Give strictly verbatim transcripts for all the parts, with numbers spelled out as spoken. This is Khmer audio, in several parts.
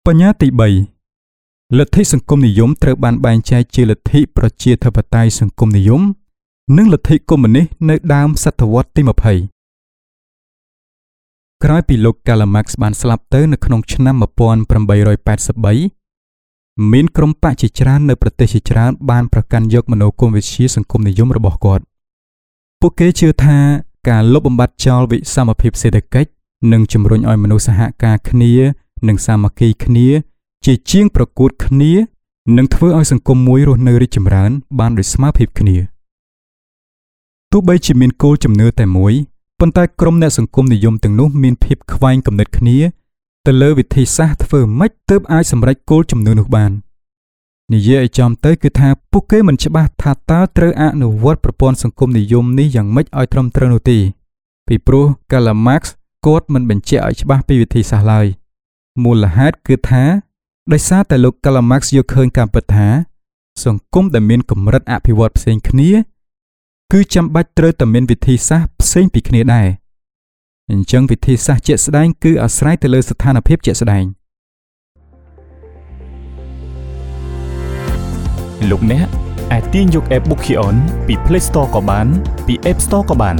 បញ្ហាទីបីលទ្ធិសង្គមនិយមត្រូវបានបែងចែកជាលទ្ធិប្រជាធិបតេយ្យសង្គមនិយមនិងលទ្ធិកុម្មុយនីសនៅដើមសតវត្សទីยี่สิบក្រោយពីលោក Karl Marx បានស្លាប់ទៅនៅក្នុងឆ្នាំeighteen eighty-threeមានក្រុមបកជាច្រើននៅប្រទេសជាច្រើនបានប្រកាន់យកមនោគមវិជ្ជាសង្គមនិយមរបស់គាត់ពួកគេជឿថាការលុបបំបាត់ចោលវិសមភាពសេដ្ឋកិច្ចនិងជំរុញឲ្យមនុស្សសហការគ្នានិងសាមគ្គីគ្នាជាជាងប្រកួតគ្នានិងធ្វើឲ្យសង្គមមួយរស់នៅរីកចម្រើនបានដោយស្មើភាពគ្នាទោះបីជាមានគោលជំនឿតែមួយប៉ុន្តែក្រុមអ្នកសង្គមនិយមទាំងនោះមានភាពខ្វែងគំនិតគ្នាទៅលើវិធីសាស្ត្រធ្វើម៉េចទើបអាចសម្រេចគោលជំនឿនោះបាននិយាយឲ្យចំទៅគឺថាពួកគេមិនច្បាស់ថាតើត្រូវអនុវត្តប្រព័ន្ធសង្គមនិយមនេះយ៉ាងម៉េចឲ្យត្រឹមត្រូវនោះទេពីព្រោះ Karl Marx គាត់មិនបញ្ជាក់ឲ្យច្បាស់ពីវិធីសាស្ត្រឡើយមូលហេតុគឺថាដោយសារតែលោក Karl Marx យល់ឃើញការពិតថាសង្គមដែលមានកម្រិតអភិវឌ្ឍផ្សេងគ្នាគឺចាំបាច់ត្រូវតែមានវិធីសាស្ត្រផ្សេងពីគ្នាដែរអញ្ចឹងវិធីសាស្ត្រជាក់ស្ដែងគឺអាស្រ័យទៅលើស្ថានភាពជាក់ស្ដែងលោកអ្នកអាចទាញយក App Bookion ពី Play Store ក៏បានពី App Store ក៏បាន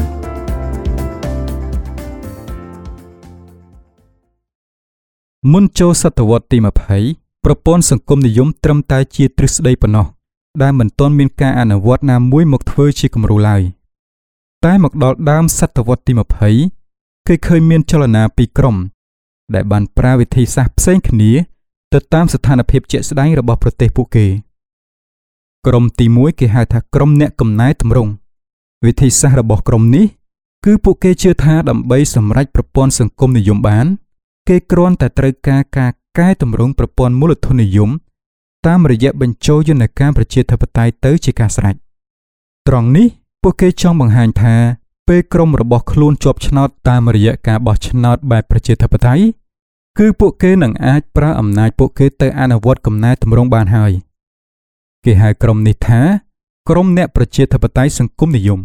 មុនចូលសតវត្សទីยี่สิบប្រព័ន្ធសង្គមនិយមត្រឹមតែជាទ្រឹស្ដីប៉ុណ្ណោះដែលមិនទាន់មានការអនុវត្តណាមួយមកធ្វើជាគំរូឡើយតែមកដល់ដើមសតវត្សទីยี่สิบគេឃើញមានចលនាពីរក្រុមដែលបានប្រើវិធីសាស្ត្រផ្សេងគ្នាទៅតាមស្ថានភាពជាក់ស្ដែងរបស់ប្រទេសពួកគេក្រុមទីមួយគេហៅថាក្រុមអ្នកកំណែទម្រង់វិធីសាស្ត្ររបស់ក្រុមនេះគឺពួកគេជឿថាដើម្បីសម្រេចប្រព័ន្ធសង្គមនិយមបានគេគ្រាន់តែត្រូវការការកែតម្រង់ប្រព័ន្ធមូលធននិយមតាមរយៈបញ្ចូលយន្តការប្រជាធិបតេយ្យទៅជាការស្រេចត្រង់នេះពួកគេចង់បង្ហាញថាពេលក្រុមរបស់ខ្លួនជាប់ឆ្នោតតាមរយៈការបោះឆ្នោតបែបប្រជាធិបតេយ្យគឺពួកគេនឹងអាចប្រើអំណាចពួកគេទៅអនុវត្តកំណែទម្រង់បានហើយគេហៅក្រុមនេះថាក្រុមអ្នកប្រជាធិបតេយ្យសង្គមនិយម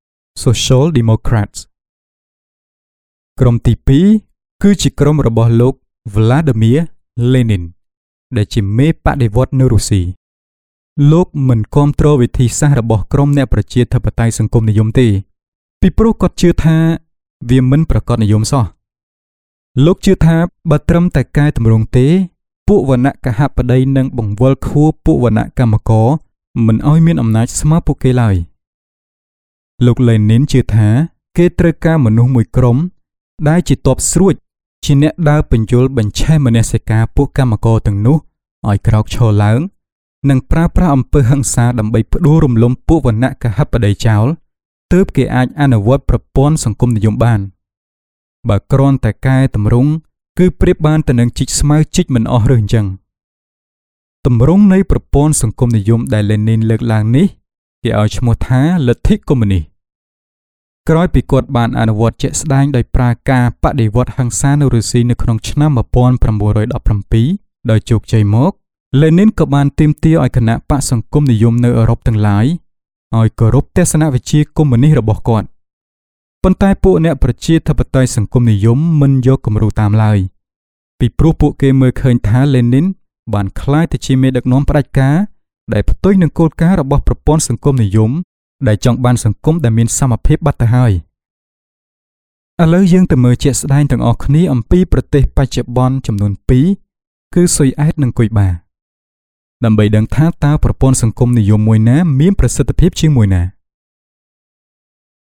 Social Democrats ក្រុមទីពីរគឺជាក្រុមរបស់លោក Vladimir Lenin ដែលជាមេបដិវត្តន៍នៅរុស្ស៊ីលោកមិនគាំទ្រវិធីសាស្ត្ររបស់ក្រុមអ្នកប្រជាធិបតេយ្យសង្គមនិយមទេពីព្រោះគាត់ជឿថាវាមិនប្រកបនិយមសោះលោកជឿថាបើត្រឹមតែកែតម្រង់ទេពួកវណ្ណៈកហបតីនឹងបង្វិលខួរពួកវណ្ណៈកម្មករមិនឲ្យមានអំណាចស្មើពួកគេឡើយលោក Lenin ជឿថាគេត្រូវការមនុស្សមួយក្រុមដែលជាទ័ពស្រួចជាអ្នកដើរបញ្យលបញ្ឆេះមនសិការពួកកម្មករទាំងនោះឲ្យក្រោកឈរឡើងនិងប្រើប្រាស់អំពើហិង្សាដើម្បីផ្ដួលរំលំពួកវណ្ណៈកហបតីចោលទើបគេអាចអនុវត្តប្រព័ន្ធសង្គមនិយមបានបើគ្រាន់តែកែតម្រង់គឺប្រៀបបានទៅនឹងជីកស្មៅជីកមិនអស់ឬអញ្ចឹងទម្រង់នៃប្រព័ន្ធសង្គមនិយមដែល Lenin លើកឡើងនេះគេឲ្យឈ្មោះថាលទ្ធិកុម្មុយនីសក្រោយពីគាត់បានអនុវត្តជាក់ស្ដែងដោយប្រើការបដិវត្តហិង្សានៅរុស្ស៊ីនៅក្នុងឆ្នាំeighteen seventeenដោយជោគជ័យមក Lenin ក៏បានទាមទារឲ្យគណៈបកសង្គមនិយមនៅអឺរ៉ុបទាំងឡាយឲ្យគោរពទស្សនវិជ្ជាកុម្មុយនីសរបស់គាត់ប៉ុន្តែពួកអ្នកប្រជាធិបតេយ្យសង្គមនិយមមិនយកគំរូតាមឡើយពីព្រោះពួកគេមើលឃើញថា Lenin បានក្លាយទៅជាមេដឹកនាំផ្ដាច់ការដែលផ្ទុយនឹងគោលការណ៍របស់ប្រព័ន្ធសង្គមនិយមដែលចង់បានសង្គមដែលមានសមភាពបាត់ទៅហើយឥឡូវយើងទៅមើលជាក់ស្ដែងទាំងអស់គ្នាអំពីប្រទេសបច្ចុប្បន្នចំនួនពីរគឺស៊ុយអែតនិងគុយបាដើម្បីដឹងថាតើប្រព័ន្ធសង្គមនិយមមួយណាមានប្រសិទ្ធភាពជាងមួយណា